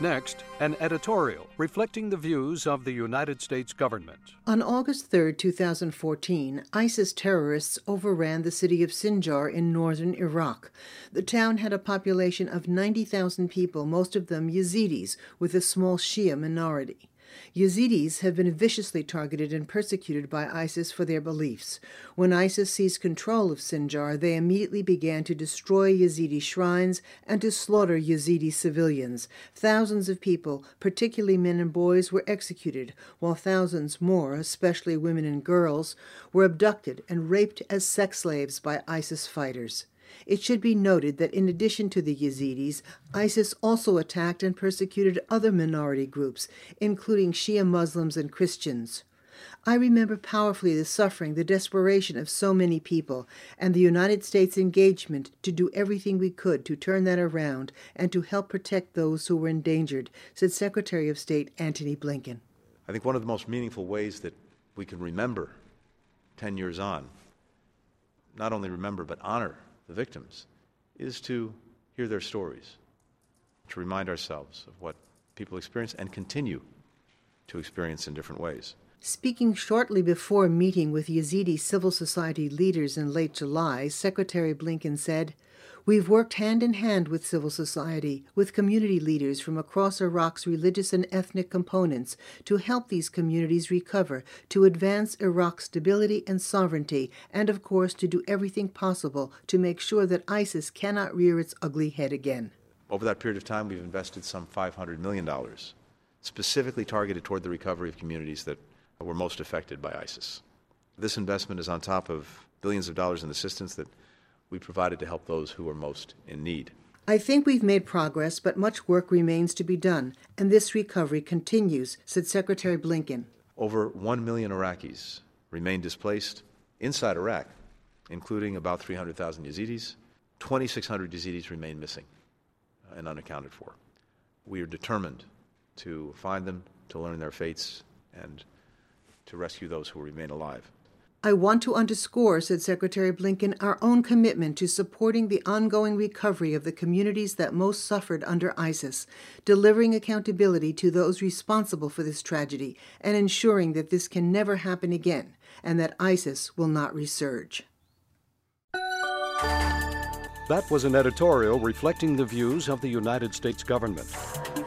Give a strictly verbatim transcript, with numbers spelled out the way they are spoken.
Next, an editorial reflecting the views of the United States government. On August third, two thousand fourteen, ISIS terrorists overran the city of Sinjar in northern Iraq. The town had a population of ninety thousand people, most of them Yazidis, with a small Shia minority. Yazidis have been viciously targeted and persecuted by ISIS for their beliefs. When ISIS seized control of Sinjar, they immediately began to destroy Yazidi shrines and to slaughter Yazidi civilians. Thousands of people, particularly men and boys, were executed, while thousands more, especially women and girls, were abducted and raped as sex slaves by ISIS fighters. It should be noted that in addition to the Yazidis, ISIS also attacked and persecuted other minority groups, including Shia Muslims and Christians. I remember powerfully the suffering, the desperation of so many people, and the United States' engagement to do everything we could to turn that around and to help protect those who were endangered, said Secretary of State Antony Blinken. I think one of the most meaningful ways that we can remember ten years on, not only remember but honor the victims, is to hear their stories, to remind ourselves of what people experience and continue to experience in different ways. Speaking shortly before a meeting with Yazidi civil society leaders in late July, Secretary Blinken said, "We've worked hand in hand with civil society, with community leaders from across Iraq's religious and ethnic components to help these communities recover, to advance Iraq's stability and sovereignty, and of course to do everything possible to make sure that ISIS cannot rear its ugly head again." Over that period of time, we've invested some five hundred million dollars, specifically targeted toward the recovery of communities that were most affected by ISIS. This investment is on top of billions of dollars in assistance that we provided to help those who are most in need. I think we've made progress, but much work remains to be done, and this recovery continues, said Secretary Blinken. Over one million Iraqis remain displaced inside Iraq, including about three hundred thousand Yazidis. twenty-six hundred Yazidis remain missing and unaccounted for. We are determined to find them, to learn their fates, and to rescue those who remain alive. I want to underscore, said Secretary Blinken, our own commitment to supporting the ongoing recovery of the communities that most suffered under ISIS, delivering accountability to those responsible for this tragedy, and ensuring that this can never happen again, and that ISIS will not resurge. That was an editorial reflecting the views of the United States government.